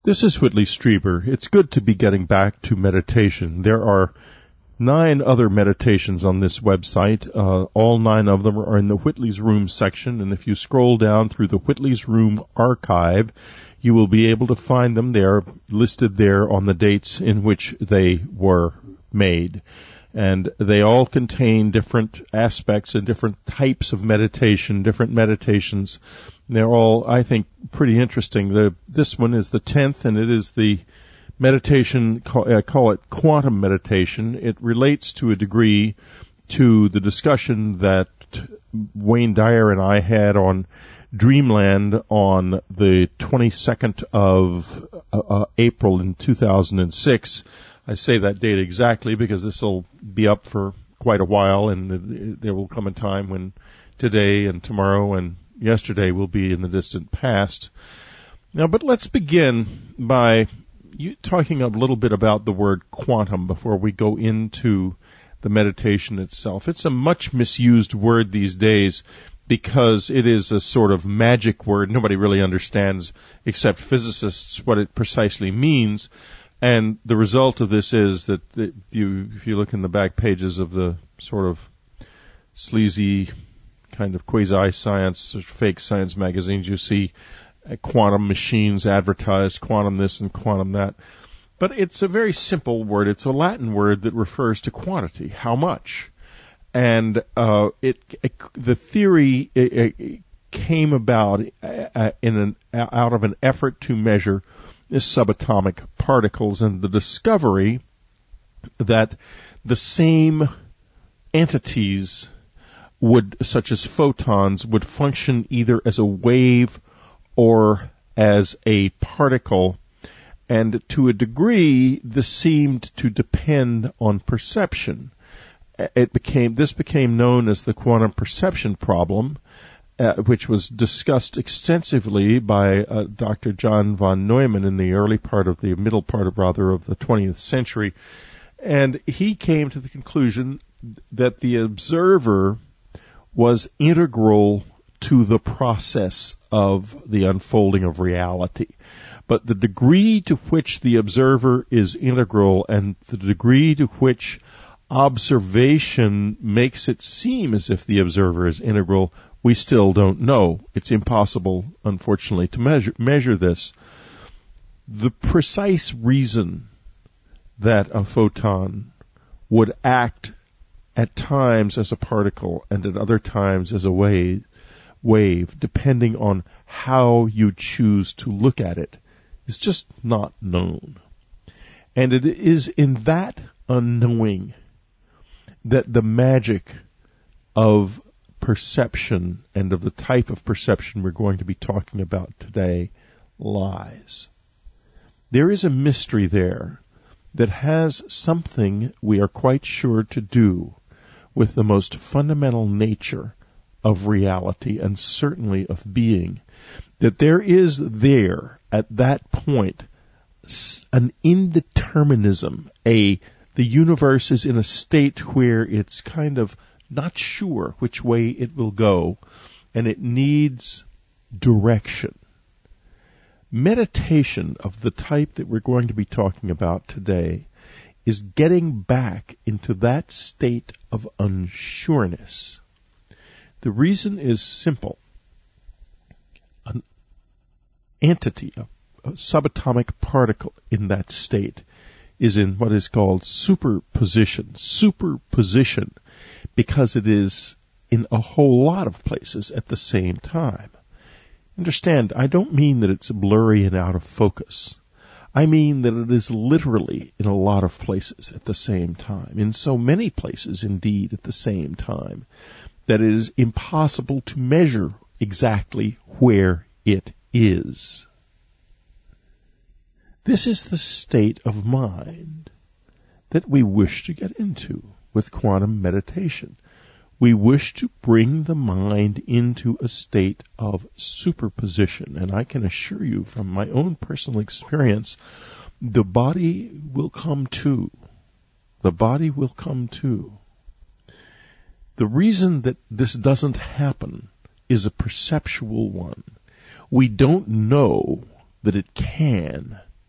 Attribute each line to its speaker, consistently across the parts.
Speaker 1: This is Whitley Strieber. It's good to be getting back to meditation. There are 9 other meditations on this website. All 9 of them are in the Whitley's Room section, and if you scroll down through the Whitley's Room archive, you will be able to find them. They are listed there on the dates in which they were made. And they all contain different aspects and different types of meditation, different meditations. They're all, I think, pretty interesting. This one is the 10th, and it is the meditation, call it quantum meditation. It relates to a degree to the discussion that Wayne Dyer and I had on Dreamland on the 22nd of April in 2006. I say that date exactly because this will be up for quite a while, and there will come a time when today and tomorrow and yesterday will be in the distant past. Now, but let's begin by talking a little bit about the word quantum before we go into the meditation itself. It's a much misused word these days because it is a sort of magic word. Nobody really understands, except physicists, what it precisely means. And the result of this is that if you look in the back pages of the sort of sleazy kind of quasi-science, fake science magazines, you see quantum machines advertised, quantum this and quantum that. But it's a very simple word. It's a Latin word that refers to quantity, how much. And the theory came about out of an effort to measure subatomic particles, and the discovery that the same entities such as photons, would function either as a wave or as a particle. And to a degree, this seemed to depend on perception. This became known as the quantum perception problem, which was discussed extensively by Dr. John von Neumann in the middle part of the 20th century. And he came to the conclusion that the observer was integral to the process of the unfolding of reality. But the degree to which the observer is integral and the degree to which observation makes it seem as if the observer is integral, we still don't know. It's impossible, unfortunately, to measure this. The precise reason that a photon would act at times as a particle and at other times as a wave, depending on how you choose to look at it, is just not known. And it is in that unknowing that the magic of perception and of the type of perception we're going to be talking about today lies. There is a mystery there that has something we are quite sure to do with the most fundamental nature of reality and certainly of being, that there is there at that point an indeterminism, the universe is in a state where it's kind of not sure which way it will go, and it needs direction. Meditation of the type that we're going to be talking about today is getting back into that state of unsureness. The reason is simple. An entity, a subatomic particle in that state, is in what is called superposition. Superposition because it is in a whole lot of places at the same time. Understand, I don't mean that it's blurry and out of focus. I mean that it is literally in a lot of places at the same time, in so many places indeed at the same time, that it is impossible to measure exactly where it is. This is the state of mind that we wish to get into with quantum meditation. We wish to bring the mind into a state of superposition. And I can assure you from my own personal experience, the body will come too. The body will come too. The reason that this doesn't happen is a perceptual one. We don't know that it can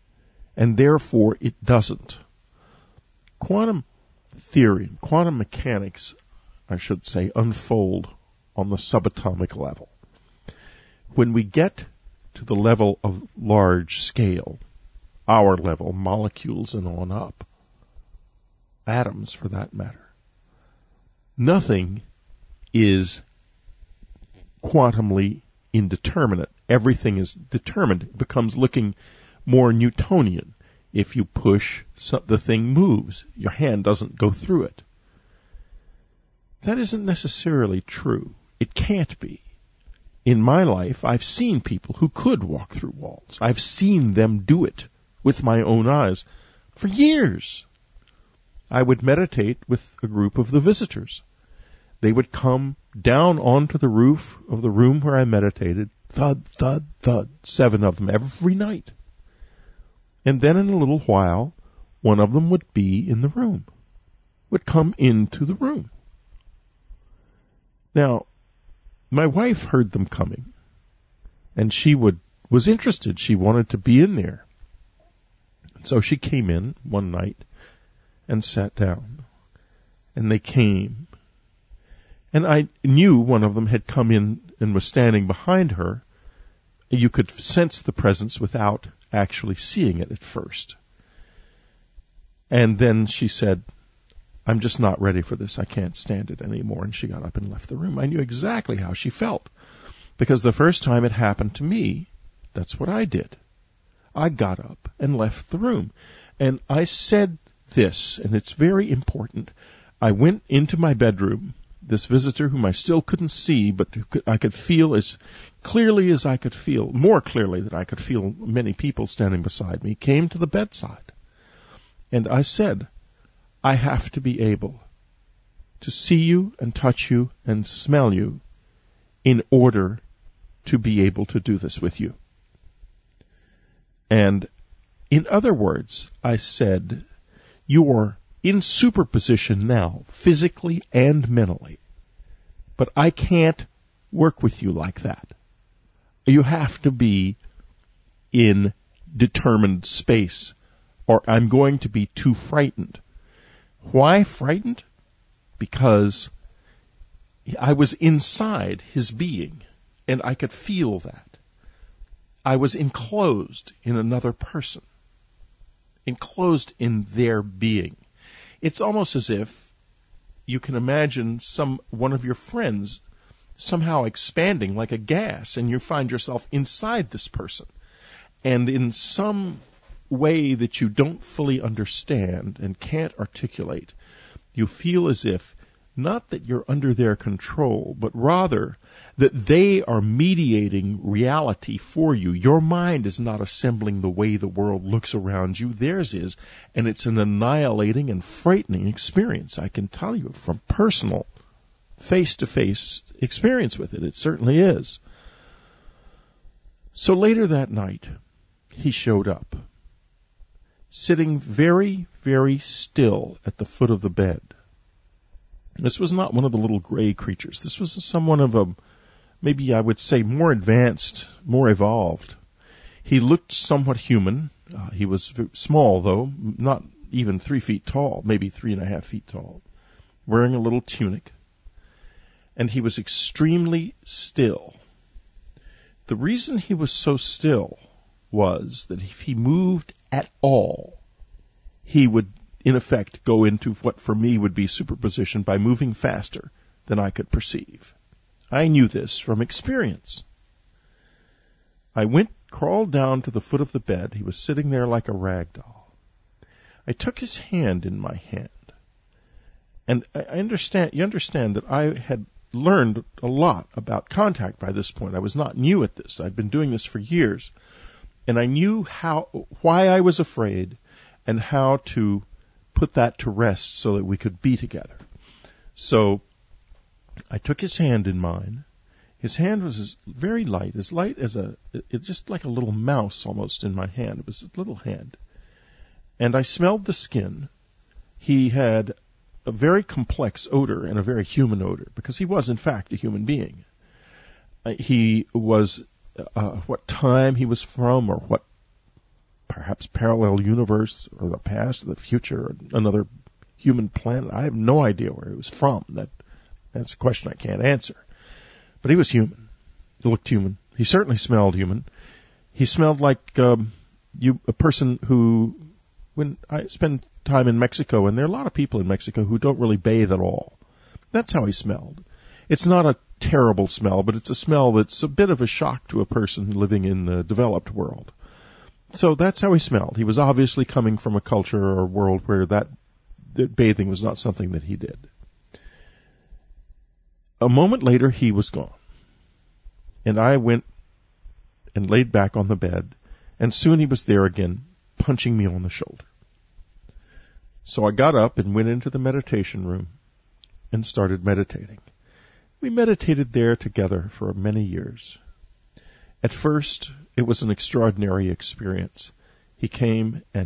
Speaker 1: and therefore it doesn't. Quantum theory, quantum mechanics, I should say, unfold on the subatomic level. When we get to the level of large scale, our level, molecules and on up, atoms for that matter, nothing is quantumly indeterminate. Everything is determined. It becomes looking more Newtonian. If you push, the thing moves. Your hand doesn't go through it. That isn't necessarily true. It can't be. In my life, I've seen people who could walk through walls. I've seen them do it with my own eyes for years. I would meditate with a group of the visitors. They would come down onto the roof of the room where I meditated, thud, thud, thud, 7 of them every night. And then in a little while, one of them would be in the room, would come into the room. Now, my wife heard them coming, and she was interested. She wanted to be in there. So she came in one night and sat down, and they came. And I knew one of them had come in and was standing behind her. You could sense the presence without actually seeing it at first. And then she said, "I'm just not ready for this. I can't stand it anymore." And she got up and left the room. I knew exactly how she felt, because the first time it happened to me, that's what I did. I got up and left the room. And I said this, and it's very important. I went into my bedroom. This visitor, whom I still couldn't see, but I could feel as clearly as I could feel, more clearly than I could feel many people standing beside me, came to the bedside. And I said, "I have to be able to see you and touch you and smell you in order to be able to do this with you." And in other words, I said, "You're in superposition now, physically and mentally. But I can't work with you like that. You have to be in determined space, or I'm going to be too frightened." Why frightened? Because I was inside his being, and I could feel that. I was enclosed in another person, enclosed in their being. It's almost as if you can imagine one of your friends somehow expanding like a gas, and you find yourself inside this person. And in some way that you don't fully understand and can't articulate, you feel as if, not that you're under their control, but rather that they are mediating reality for you. Your mind is not assembling the way the world looks around you. Theirs is, and it's an annihilating and frightening experience. I can tell you from personal, face-to-face experience with it. It certainly is. So later that night, he showed up, sitting very, very still at the foot of the bed. This was not one of the little gray creatures. This was someone of a, maybe I would say, more advanced, more evolved. He looked somewhat human. He was small, though, not even 3 feet tall, maybe 3.5 feet tall, wearing a little tunic. And he was extremely still. The reason he was so still was that if he moved at all, he would, in effect, go into what for me would be superposition by moving faster than I could perceive. I knew this from experience. I crawled down to the foot of the bed. He was sitting there like a rag doll. I took his hand in my hand. And you understand that I had learned a lot about contact by this point. I was not new at this. I'd been doing this for years. And I knew why I was afraid and how to put that to rest so that we could be together. So I took his hand in mine. His hand was very light as just like a little mouse almost in my hand. It was a little hand. And I smelled the skin. He had a very complex odor and a very human odor, because he was, in fact, a human being. He was, what time he was from, or perhaps parallel universe or the past or the future or another human planet. I have no idea where he was from. That's a question I can't answer. But he was human. He looked human. He certainly smelled human. He smelled like a person who, when I spend time in Mexico, and there are a lot of people in Mexico who don't really bathe at all. That's how he smelled. It's not a terrible smell, but it's a smell that's a bit of a shock to a person living in the developed world. So that's how he smelled. He was obviously coming from a culture or world where that bathing was not something that he did. A moment later, he was gone. And I went and laid back on the bed, and soon he was there again, punching me on the shoulder. So I got up and went into the meditation room and started meditating. We meditated there together for many years. At first, it was an extraordinary experience. He came and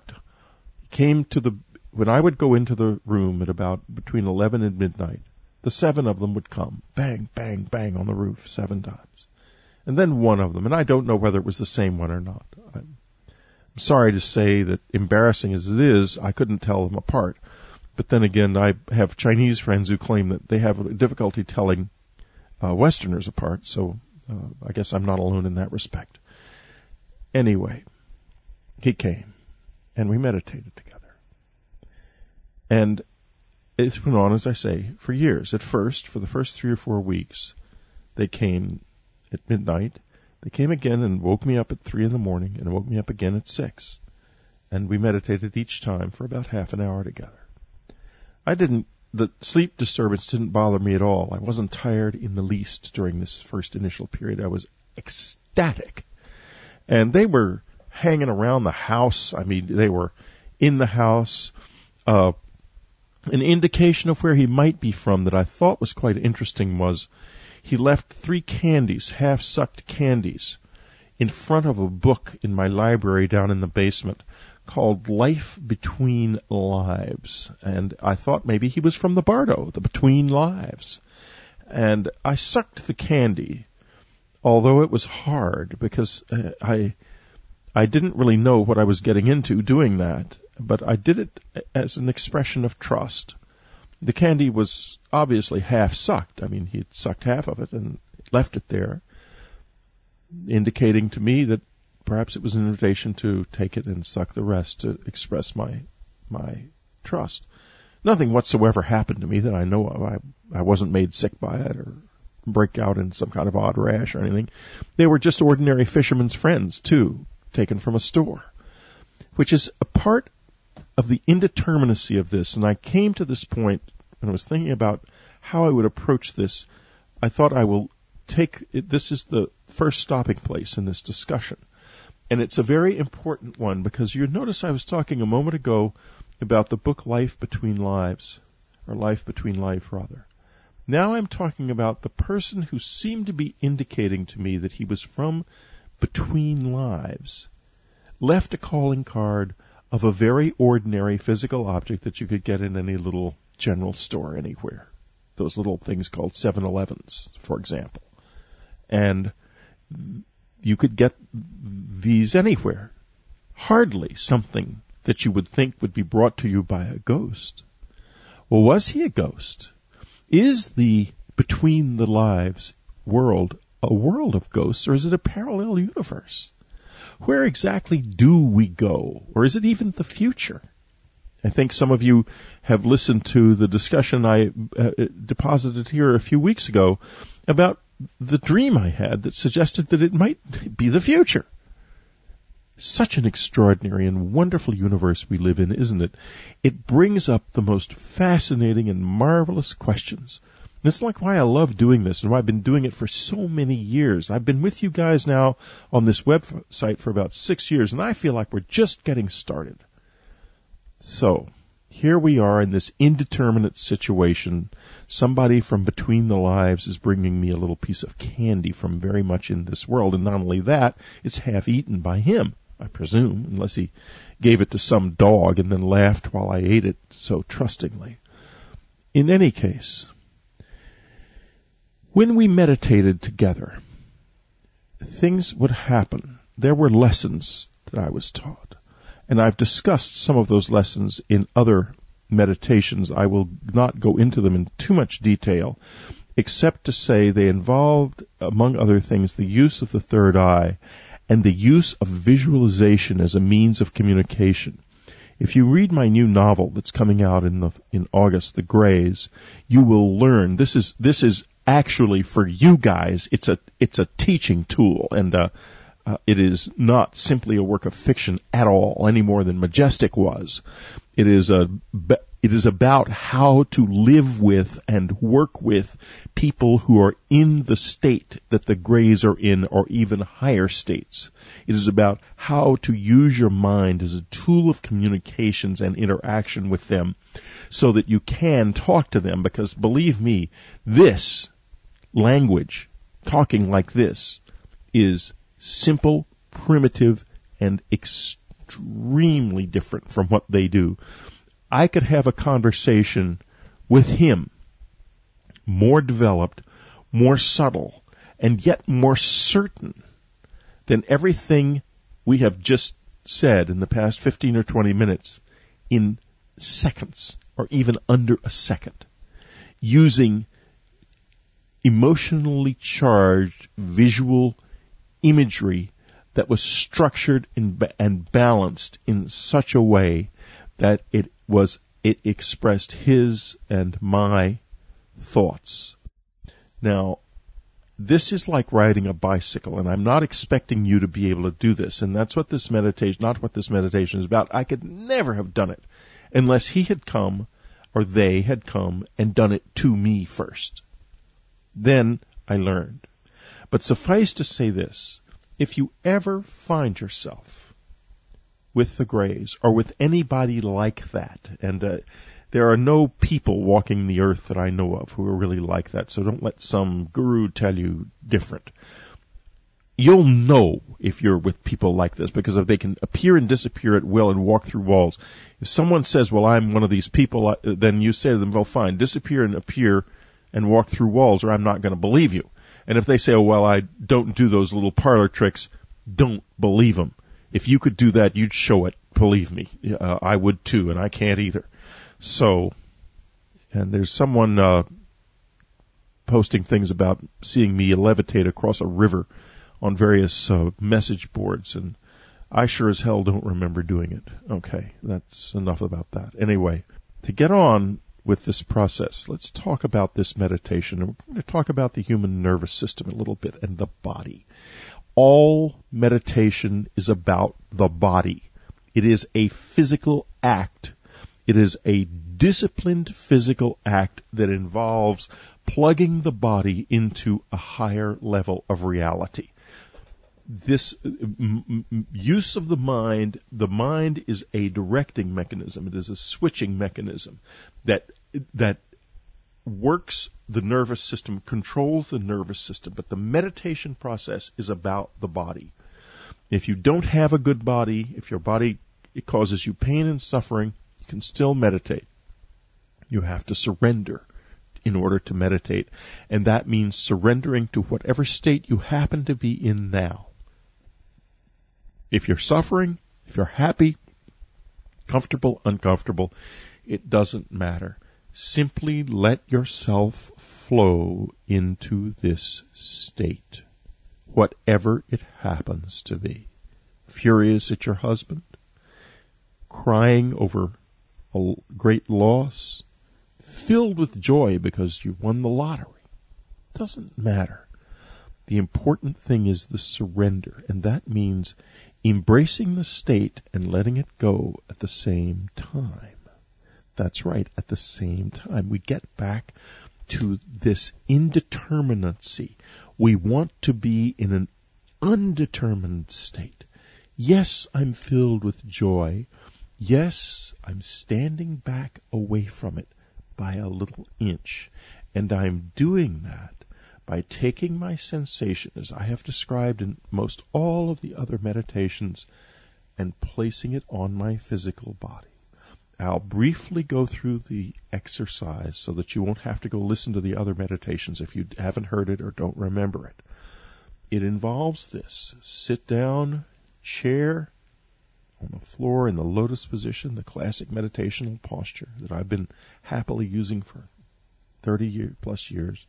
Speaker 1: when I would go into the room at about between 11 and midnight, the 7 of them would come, bang, bang, bang on the roof 7 times. And then one of them, and I don't know whether it was the same one or not. I'm sorry to say that, embarrassing as it is, I couldn't tell them apart. But then again, I have Chinese friends who claim that they have difficulty telling Westerners apart, so I guess I'm not alone in that respect. Anyway, he came, and we meditated together. And it went on, as I say, for years. At first, for the first 3 or 4 weeks, they came at midnight. They came again and woke me up at 3 in the morning and woke me up again at 6. And we meditated each time for about half an hour together. The sleep disturbance didn't bother me at all. I wasn't tired in the least during this first initial period. I was ecstatic. And they were hanging around the house. I mean, they were in the house. An indication of where he might be from that I thought was quite interesting was he left 3 candies, half-sucked candies, in front of a book in my library down in the basement called Life Between Lives. And I thought maybe he was from the Bardo, the Between Lives. And I sucked the candy, although it was hard because I didn't really know what I was getting into doing that, but I did it as an expression of trust. The candy was obviously half sucked. I mean, he had sucked half of it and left it there, indicating to me that perhaps it was an invitation to take it and suck the rest to express my trust. Nothing whatsoever happened to me that I know of. I wasn't made sick by it or break out in some kind of odd rash or anything. They were just ordinary fishermen's friends, too, taken from a store, which is a part of the indeterminacy of this. And I came to this point when I was thinking about how I would approach this. I thought I will take it. This is the first stopping place in this discussion. And it's a very important one because you notice I was talking a moment ago about the book Life Between Lives, or Life Between Life, rather. Now I'm talking about the person who seemed to be indicating to me that he was from Between Lives, left a calling card of a very ordinary physical object that you could get in any little general store anywhere. Those little things called 7-Elevens, for example. And you could get these anywhere. Hardly something that you would think would be brought to you by a ghost. Well, was he a ghost? Is the Between the Lives world a world of ghosts, or is it a parallel universe? Where exactly do we go? Or is it even the future? I think some of you have listened to the discussion I deposited here a few weeks ago about the dream I had that suggested that it might be the future. Such an extraordinary and wonderful universe we live in, isn't it? It brings up the most fascinating and marvelous questions. That's like why I love doing this and why I've been doing it for so many years. I've been with you guys now on this website for about 6 years, and I feel like we're just getting started. So, here we are in this indeterminate situation. Somebody from Between the Lives is bringing me a little piece of candy from very much in this world, and not only that, it's half eaten by him, I presume, unless he gave it to some dog and then laughed while I ate it so trustingly. In any case, when we meditated together, things would happen. There were lessons that I was taught. And I've discussed some of those lessons in other meditations. I will not go into them in too much detail, except to say they involved, among other things, the use of the third eye and the use of visualization as a means of communication. If you read my new novel that's coming out in August, The Greys, you will learn this is actually for you guys. It's a teaching tool, and it is not simply a work of fiction at all, any more than Majestic was. It is about how to live with and work with people who are in the state that the Greys are in, or even higher states. It is about how to use your mind as a tool of communications and interaction with them so that you can talk to them, because believe me, this language, talking like this, is simple, primitive, and extremely different from what they do. I could have a conversation with him, more developed, more subtle, and yet more certain than everything we have just said in the past 15 or 20 minutes, in seconds, or even under a second, using emotionally charged visual imagery that was structured and balanced in such a way that it expressed his and my thoughts. Now, this is like riding a bicycle, and I'm not expecting you to be able to do this, and that's what this meditation, not what this meditation is about. I could never have done it unless he had come, or they had come, and done it to me first. Then I learned. But suffice to say this, if you ever find yourself with the Greys, or with anybody like that, and there are no people walking the earth that I know of who are really like that, so don't let some guru tell you different. You'll know if you're with people like this, because if they can appear and disappear at will and walk through walls. If someone says, well, I'm one of these people, then you say to them, well, fine, disappear and appear and walk through walls, or I'm not going to believe you. And if they say, oh, well, I don't do those little parlor tricks, don't believe them. If you could do that, you'd show it. Believe me, I would too, and I can't either. So, and there's someone posting things about seeing me levitate across a river on various message boards, and I sure as hell don't remember doing it. Okay, that's enough about that. Anyway, to get on with this process, let's talk about this meditation, and we're going to talk about the human nervous system a little bit and the body. All meditation is about the body. It is a physical act. It is a disciplined physical act that involves plugging the body into a higher level of reality. This use of the mind is a directing mechanism. It is a switching mechanism that works the nervous system, controls the nervous system, but the meditation process is about the body. If you don't have a good body, if your body, it causes you pain and suffering, you can still meditate. You have to surrender in order to meditate, and that means surrendering to whatever state you happen to be in now. If you're suffering, if you're happy, comfortable, uncomfortable, it doesn't matter. Simply let yourself flow into this state, whatever it happens to be. Furious at your husband, crying over a great loss, filled with joy because you won the lottery. Doesn't matter. The important thing is the surrender, and that means embracing the state and letting it go at the same time. That's right, at the same time. We get back to this indeterminacy. We want to be in an undetermined state. Yes, I'm filled with joy. Yes, I'm standing back away from it by a little inch. And I'm doing that by taking my sensation, as I have described in most all of the other meditations, and placing it on my physical body. I'll briefly go through the exercise so that you won't have to go listen to the other meditations if you haven't heard it or don't remember it. It involves this. Sit down, chair, on the floor in the lotus position, the classic meditational posture that I've been happily using for 30 plus years.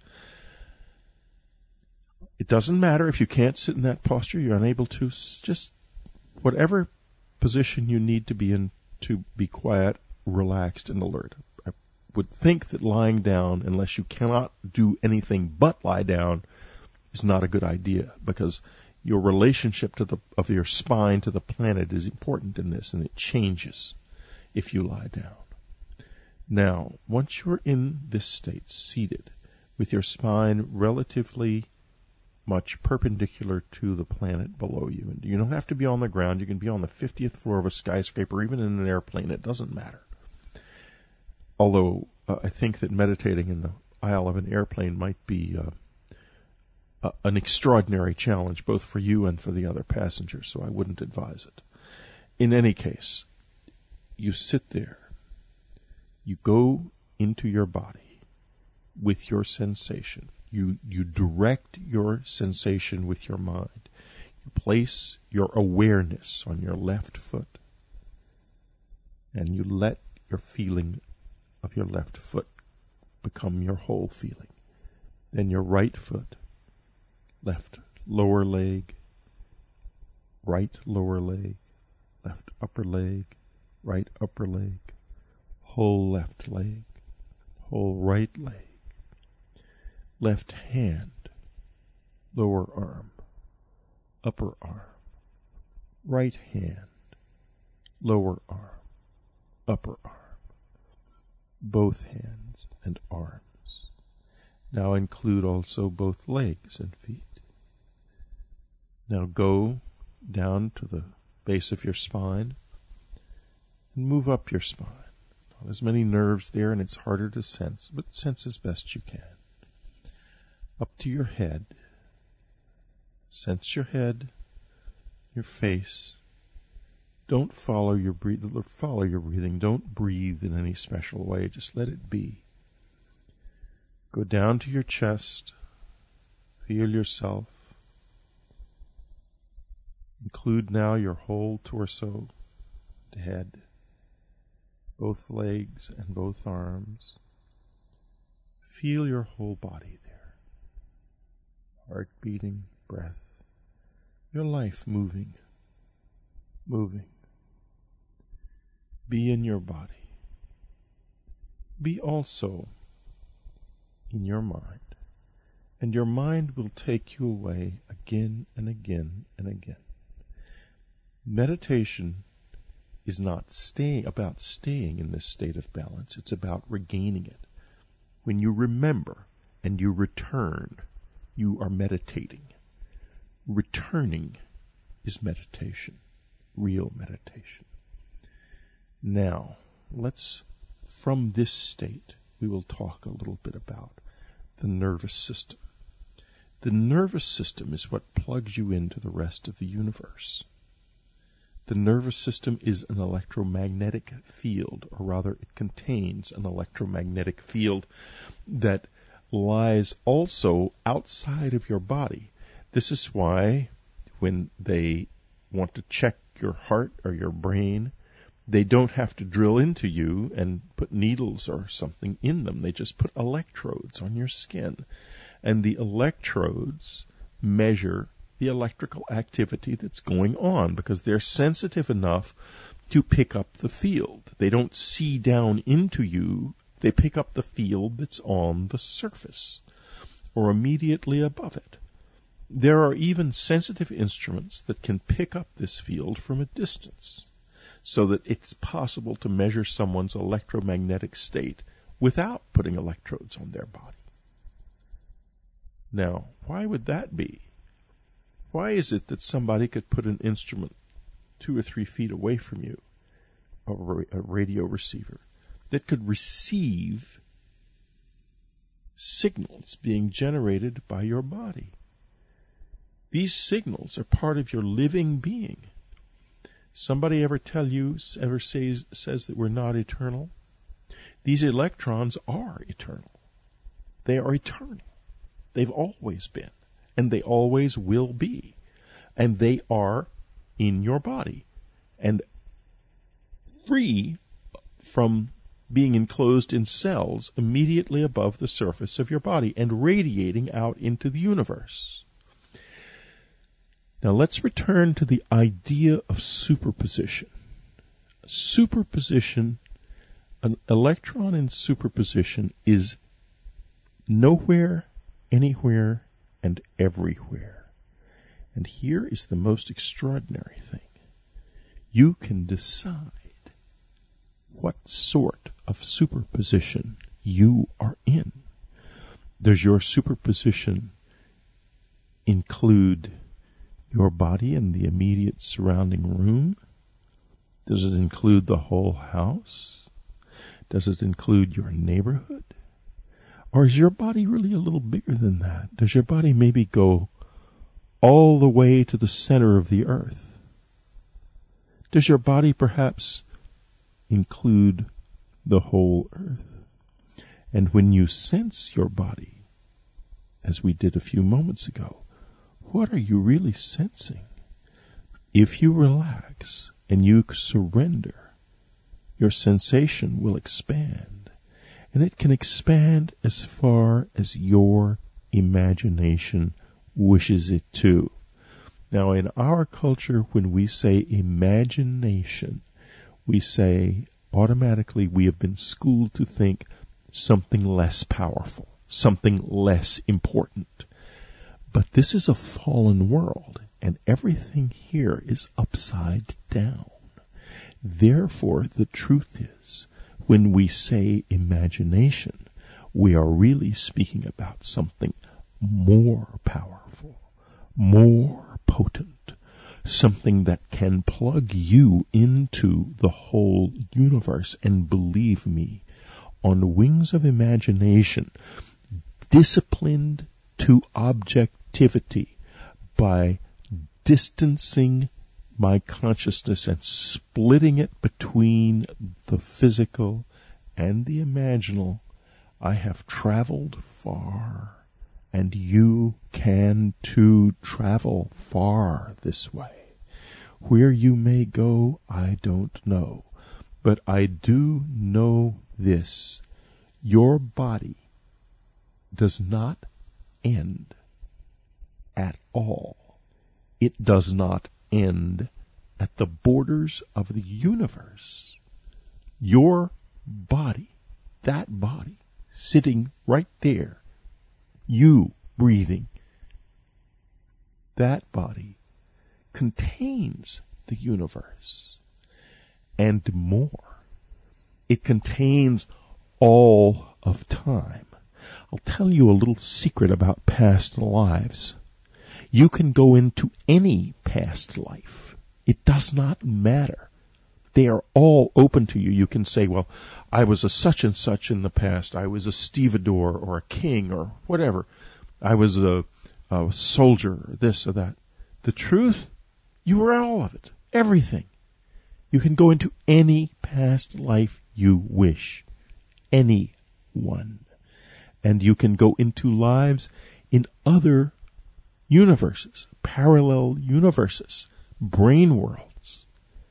Speaker 1: It doesn't matter if you can't sit in that posture, you're unable to, just whatever position you need to be in to be quiet, relaxed, and alert. I would think that lying down, unless you cannot do anything but lie down, is not a good idea, because your relationship of your spine to the planet is important in this, and it changes if you lie down. Now, once you're in this state, seated, with your spine relatively much perpendicular to the planet below you, and you don't have to be on the ground, you can be on the 50th floor of a skyscraper, even in an airplane, it doesn't matter. Although, I think that meditating in the aisle of an airplane might be an extraordinary challenge, both for you and for the other passengers, so I wouldn't advise it. In any case, you sit there, you go into your body with your sensation. You direct your sensation with your mind. You place your awareness on your left foot, and you let your feeling of your left foot become your whole feeling. Then your right foot, left lower leg, right lower leg, left upper leg, right upper leg, whole left leg, whole right leg, left hand, lower arm, upper arm, right hand, lower arm, upper arm, both hands and arms. Now include also both legs and feet. Now go down to the base of your spine and move up your spine. Not as many nerves there, and it's harder to sense, but sense as best you can. Up to your head. Sense your head, your face. Don't follow your breathing. Don't breathe in any special way. Just let it be. Go down to your chest. Feel yourself. Include now your whole torso, the head, both legs and both arms. Feel your whole body there. Heart beating, breath, your life moving. Be in your body. Be also in your mind. And your mind will take you away again and again and again. Meditation is not about staying in this state of balance. It's about regaining it. When you remember and you return, you are meditating. Returning is meditation, real meditation. Now, from this state, we will talk a little bit about the nervous system. The nervous system is what plugs you into the rest of the universe. The nervous system is an electromagnetic field, or rather it contains an electromagnetic field that lies also outside of your body. This is why when they want to check your heart or your brain, they don't have to drill into you and put needles or something in them. They just put electrodes on your skin. And the electrodes measure the electrical activity that's going on because they're sensitive enough to pick up the field. They don't see down into you. They pick up the field that's on the surface or immediately above it. There are even sensitive instruments that can pick up this field from a distance so that it's possible to measure someone's electromagnetic state without putting electrodes on their body. Now, why would that be? Why is it that somebody could put an instrument 2 or 3 feet away from you, a radio receiver, that could receive signals being generated by your body? These signals are part of your living being. Somebody ever says that we're not eternal? These electrons are eternal. They are eternal. They've always been, and they always will be. And they are in your body. And free from being enclosed in cells immediately above the surface of your body and radiating out into the universe. Now let's return to the idea of superposition. Superposition, an electron in superposition is nowhere, anywhere, and everywhere. And here is the most extraordinary thing. You can decide what sort of superposition you are in. Does your superposition include your body and the immediate surrounding room? Does it include the whole house? Does it include your neighborhood? Or is your body really a little bigger than that? Does your body maybe go all the way to the center of the earth? Does your body perhaps include the whole earth? And when you sense your body, as we did a few moments ago, what are you really sensing? If you relax and you surrender, your sensation will expand. And it can expand as far as your imagination wishes it to. Now, in our culture, when we say imagination, we say automatically we have been schooled to think something less powerful, something less important. But this is a fallen world, and everything here is upside down. Therefore, the truth is, when we say imagination, we are really speaking about something more powerful, more potent, something that can plug you into the whole universe. And believe me, on the wings of imagination, disciplined to objectivity by distancing my consciousness and splitting it between the physical and the imaginal, I have traveled far, and you can too travel far this way. Where you may go, I don't know, but I do know this: your body does not end at all. It does not end at the borders of the universe. Your body, that body, sitting right there, you breathing, that body contains the universe and more. It contains all of time. I'll tell you a little secret about past lives. You can go into any past life. It does not matter. They are all open to you. You can say, well, I was a such and such in the past. I was a stevedore or a king or whatever. I was a soldier or this or that. The truth, you were all of it. Everything. You can go into any past life you wish. Any one. And you can go into lives in other universes, parallel universes, brain worlds.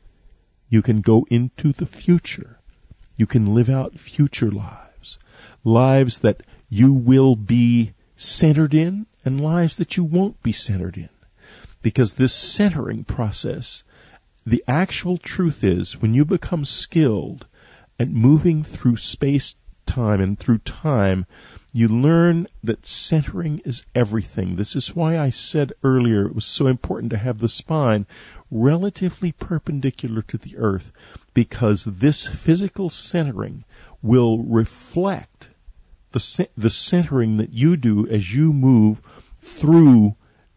Speaker 1: You can go into the future. You can live out future lives, lives that you will be centered in and lives that you won't be centered in. Because this centering process, the actual truth is, when you become skilled at moving through space-time and through time, you learn that centering is everything. This is why I said earlier it was so important to have the spine relatively perpendicular to the earth, because this physical centering will reflect the centering that you do as you move through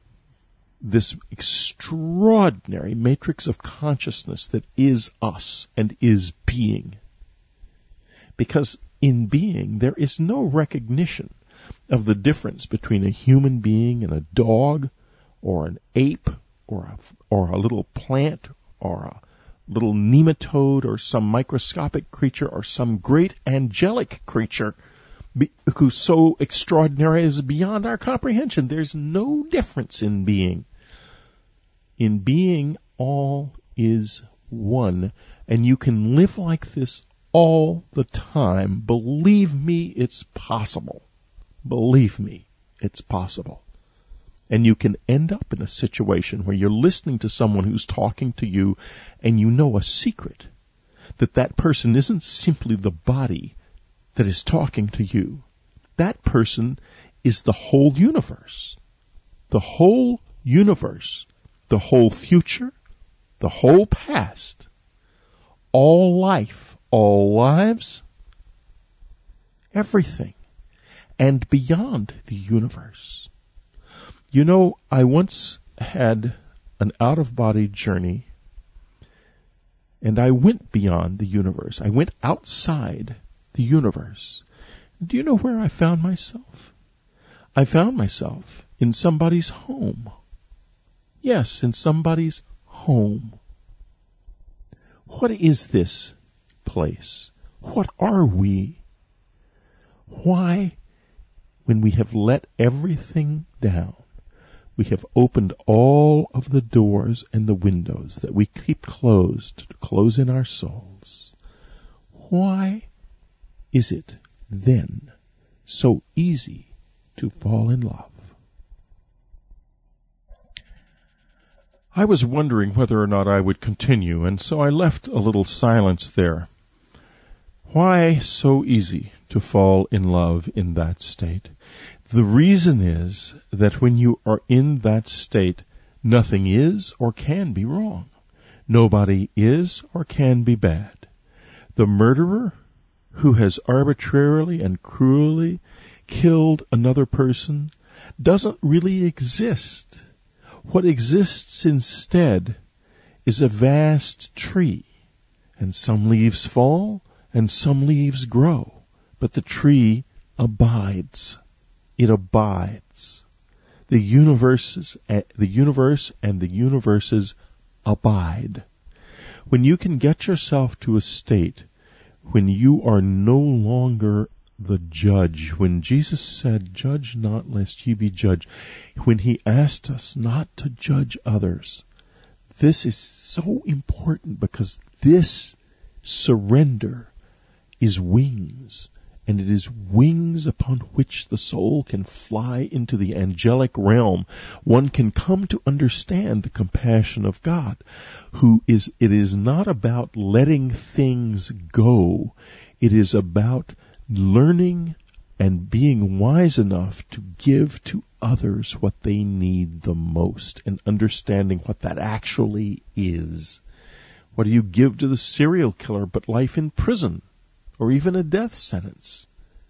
Speaker 1: this extraordinary matrix of consciousness that is us and is being. Because in being, there is no recognition of the difference between a human being and a dog, or an ape, or a little plant, or a little nematode, or some microscopic creature, or some great angelic creature who's so extraordinary as beyond our comprehension. There's no difference in being. In being, all is one, And you can live like this all the time. Believe me, it's possible. Believe me, it's possible. And you can end up in a situation where you're listening to someone who's talking to you and you know a secret, that that person isn't simply the body that is talking to you. That person is the whole universe. The whole universe. The whole future. The whole past. All life. All lives. Everything. And beyond the universe. You know, I once had an out-of-body journey, and I went beyond the universe. I went outside the universe. Do you know where I found myself? I found myself in somebody's home. Yes, in somebody's home. What is this place? What are we? Why, when we have let everything down, we have opened all of the doors and the windows that we keep closed to close in our souls, why is it then so easy to fall in love? I was wondering whether or not I would continue, and so I left a little silence there. Why so easy to fall in love in that state? The reason is that when you are in that state, nothing is or can be wrong. Nobody is or can be bad. The murderer who has arbitrarily and cruelly killed another person doesn't really exist. What exists instead is a vast tree, and some leaves fall and some leaves grow, but the tree abides. It abides. The universe and the universes abide. When you can get yourself to a state when you are no longer the judge, when Jesus said, "Judge not lest ye be judged," when he asked us not to judge others, this is so important because this surrender is wings. And it is wings upon which the soul can fly into the angelic realm. One can come to understand the compassion of God, it is not about letting things go. It is about learning and being wise enough to give to others what they need the most and understanding what that actually is. What do you give to the serial killer but life in prison? Or even a death sentence.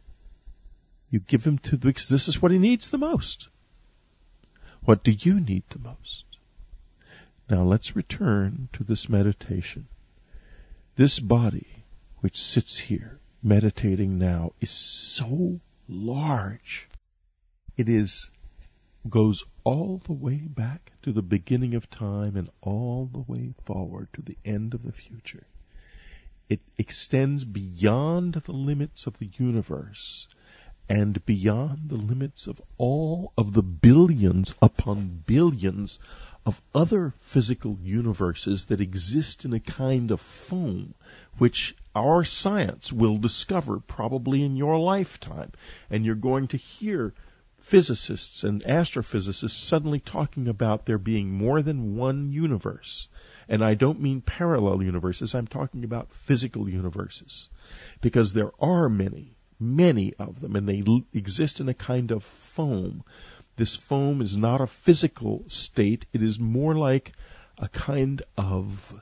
Speaker 1: You give him because this is what he needs the most. What do you need the most? Now let's return to this meditation. This body, which sits here meditating now, is so large. It goes all the way back to the beginning of time and all the way forward to the end of the future. It extends beyond the limits of the universe and beyond the limits of all of the billions upon billions of other physical universes that exist in a kind of foam, which our science will discover probably in your lifetime. And you're going to hear physicists and astrophysicists suddenly talking about there being more than one universe. And I don't mean parallel universes, I'm talking about physical universes. Because there are many, many of them, and they exist in a kind of foam. This foam is not a physical state, it is more like a kind of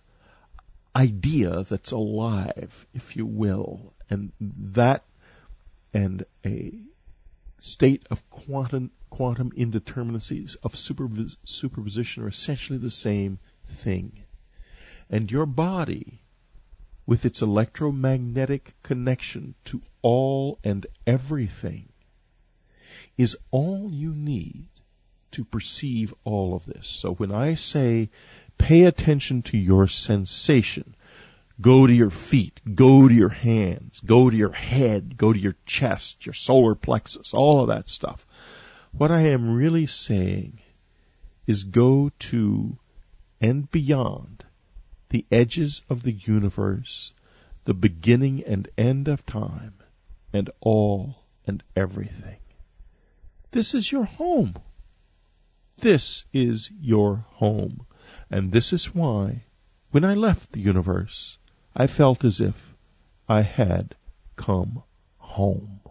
Speaker 1: idea that's alive, if you will. And that and a state of quantum indeterminacies, of superposition, are essentially the same thing. And your body, with its electromagnetic connection to all and everything, is all you need to perceive all of this. So when I say pay attention to your sensation, go to your feet, go to your hands, go to your head, go to your chest, your solar plexus, all of that stuff, what I am really saying is go to and beyond the edges of the universe, the beginning and end of time, and all and everything. This is your home. This is your home. And this is why, when I left the universe, I felt as if I had come home.